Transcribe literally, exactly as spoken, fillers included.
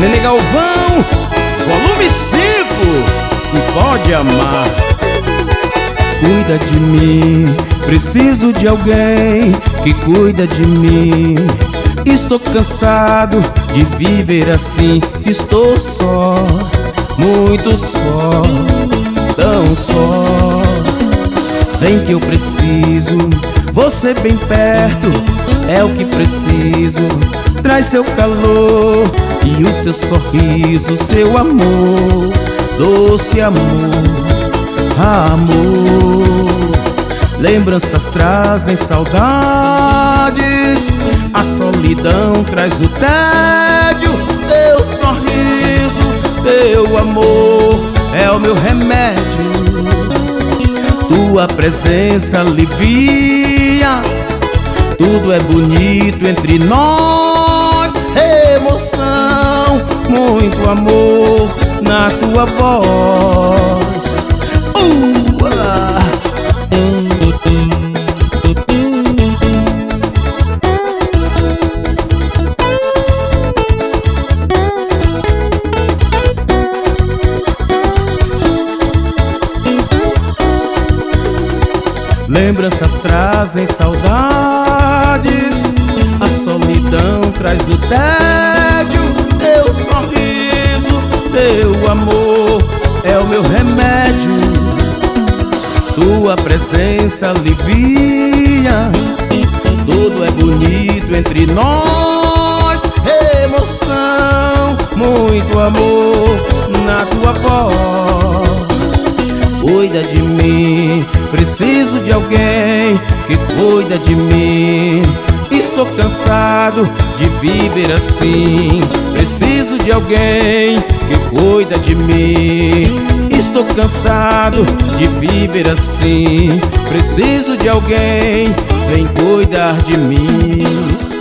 Nenê Galvão, volume cinco, e pode amar. Cuida de mim, preciso de alguém que cuida de mim. Estou cansado de viver assim, estou só, muito só, tão só. Vem que eu preciso, você bem perto, é o que preciso. Traz seu calor e o seu sorriso, seu amor, doce amor, amor. Lembranças trazem saudades, a solidão traz o tédio. Teu sorriso, teu amor é o meu remédio. Tua presença alivia, tudo é bonito entre nós. Emoção, muito amor na tua voz. uh, ah. Lembranças trazem saudades, a solidão traz o tédio. Teu sorriso, teu amor é o meu remédio. Tua presença alivia, tudo é bonito entre nós. Emoção, muito amor na tua voz. Cuida de mim, preciso de alguém que cuida de mim. Estou cansado de viver assim, preciso de alguém que cuida de mim. Estou cansado de viver assim, preciso de alguém, vem cuidar de mim.